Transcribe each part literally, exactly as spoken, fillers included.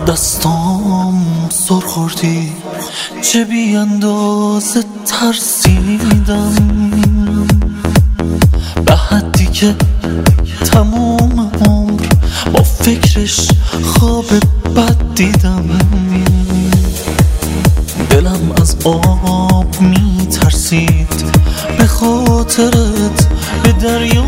دستام سر خوردی، چه بی اندازه ترسیدم، به حدی که تموم عمر با فکرش خواب بد دیدم. دلم از آب می ترسید، به خاطرت به دریا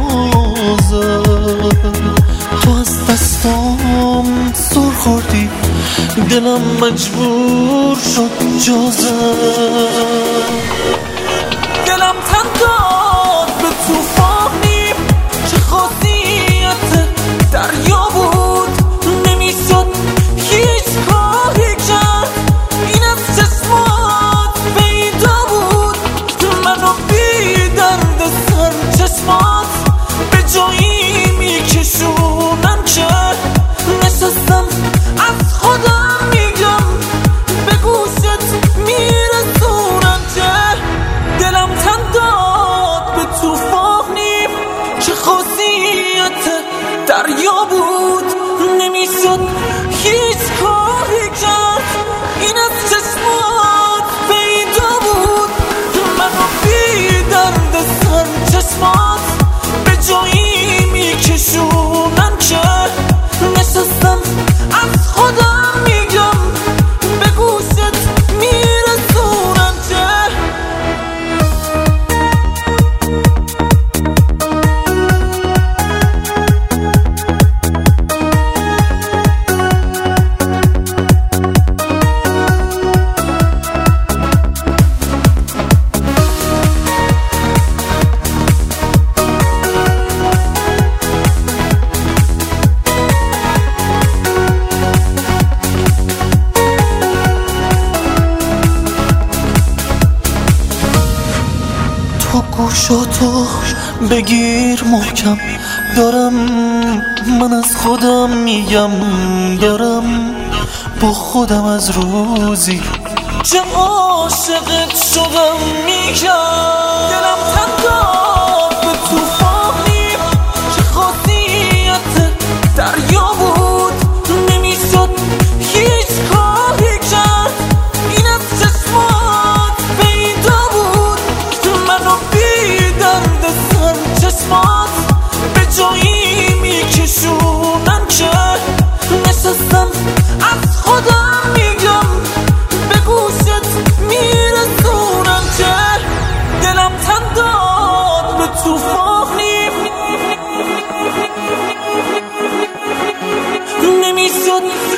زد. تو از دستام سر خوردی، دلم مجبور شد جا زد. دلم تن داد به توفانی که خاصیت دریا بود، نمیشد هیچ کاری کرد، این از چشمات پیدا بود. منو بی درد سر چشمات به جایی میکشونن که نشستم از خودم میگم، به گوشت میرسونن که دلم تن داد به توفانی که خاصیت دریا بود، نمیشد هیچ کاری کرد، این از چشمات پیدا بود. منو بی درد سر چشمات به جایی میکشونن که نشستم از خودم میگم، به گوشت میرسونن که تو گوشاتو بگیر محکم، دارم من از خودم میگم، دارم با خودم از روزی که عاشقت شدم میگم. دلم تن داد به توفانی که خاصیت دریا بود، نمیشد هیچ کاری کرد، این از چشمات پیدا بود. منو بی درد سر چشمات به جایی میکشونن که نشستم از خودم میگم، به گوشت میرسونن که دلم تن داد به توفانی نمیشد